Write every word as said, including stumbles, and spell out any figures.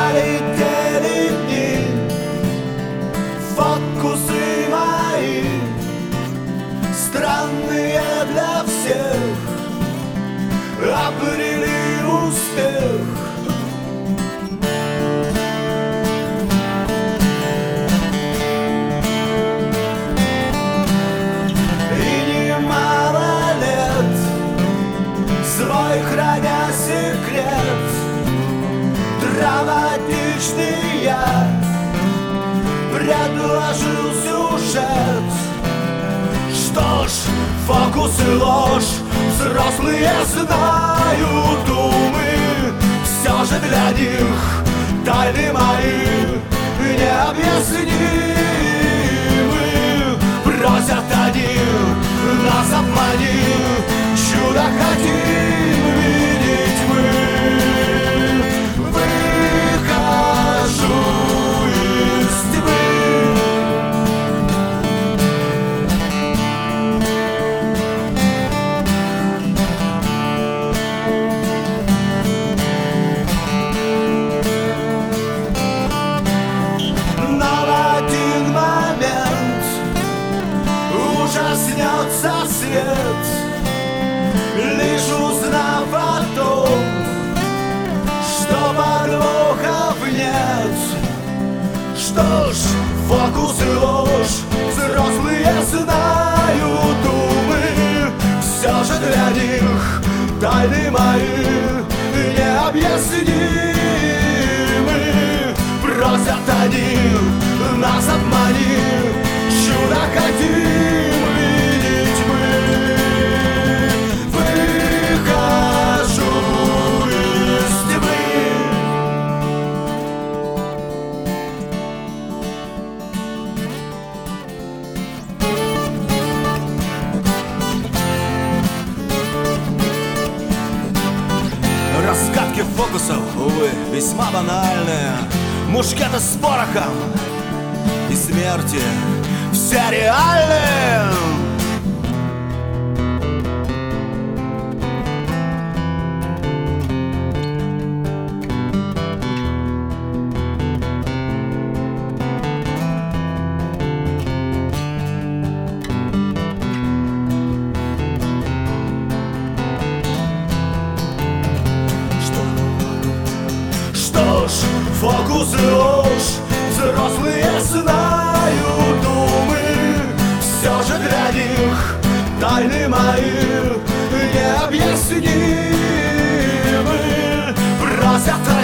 Пролетели дни, фокусы мои, странные для всех, обрели успех. И немало лет, свой храня секрет, драматичный я предложил сюжет. Что ж, фокус и ложь, взрослые знают умы, все же для них тайны мои необъяснимы. Просят они, нас обмани, чудо хотим видеть мы. Ужаснется свет, лишь узнав о том, что подвохов нет. Что ж, фокус и ложь, взрослые знают умы, все же для них тайны мои необъяснимы. Просят они, нас обмани, чудо хотим видеть мы. Выхожу из тьмы. Раскатки фокусов, увы, весьма банальные. Мушкеты с порохом и смерти все реальные. Фокус и ложь, взрослые знают умы, все же для них тайны мои необъяснимы. Просят